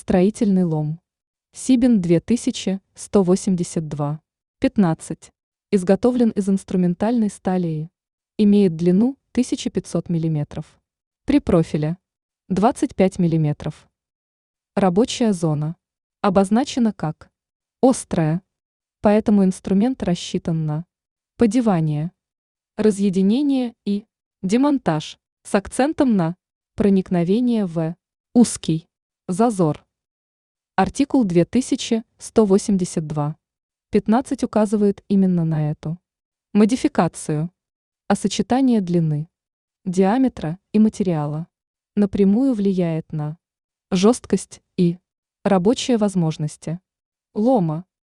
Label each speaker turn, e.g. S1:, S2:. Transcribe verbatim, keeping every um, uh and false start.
S1: Строительный лом. Сибин две тысячи сто восемьдесят два. пятнадцать. Изготовлен из инструментальной стали. Имеет длину тысяча пятьсот миллиметров. При профиле двадцать пять миллиметров. Рабочая зона обозначена как острая, поэтому инструмент рассчитан на подевание, разъединение и демонтаж с акцентом на проникновение в узкий зазор. Артикул две тысячи сто восемьдесят два. пятнадцать указывает именно на эту модификацию, а сочетание длины, диаметра и материала напрямую влияет на жесткость и рабочие возможности лома.